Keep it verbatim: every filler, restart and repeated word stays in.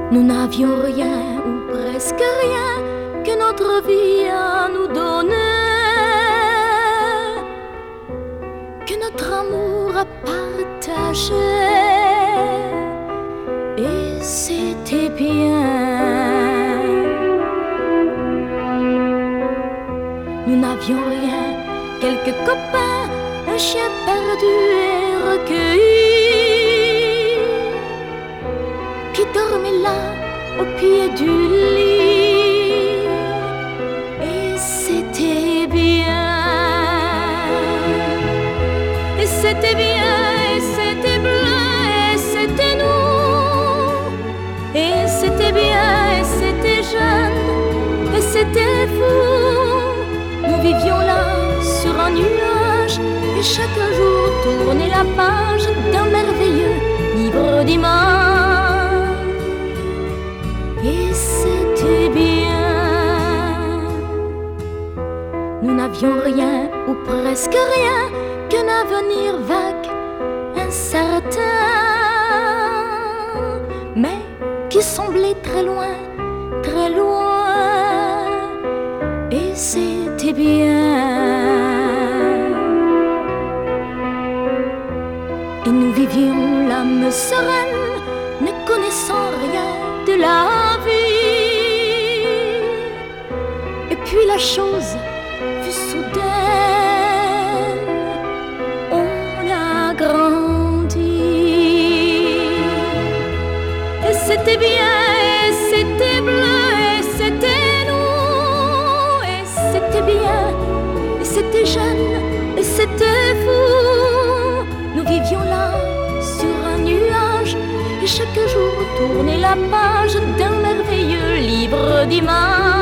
Nous n'avions rien ou presque rien que notre vie à nous donner, que notre amour à partager. Et c'était bien. Nous n'avions rien, quelques copains, un chien perdu et recueilli, qui dormait là au pied du lit. Et c'était bien. Et c'était bien, et c'était bleu, et c'était nous. Et c'était bien, et c'était jeune, et c'était fou. Nous vivions là sur un nuage, et chaque jour tournait la page d'un merveilleux livre d'images. Et c'était bien. Nous n'avions rien ou presque rien qu'un avenir vague, incertain, mais qui semblait très loin, très loin. Et c'était bien. Et nous vivions l'âme sereine, ne connaissant rien de la vie. Et puis la chose fut soudaine, on a grandi. Et c'était bien, et c'était bleu, et c'était nous. Et c'était bien, et c'était jeune, et c'était fou. Nous vivions là sur un nuage, et chaque jour tournait la page d'un merveilleux livre d'images.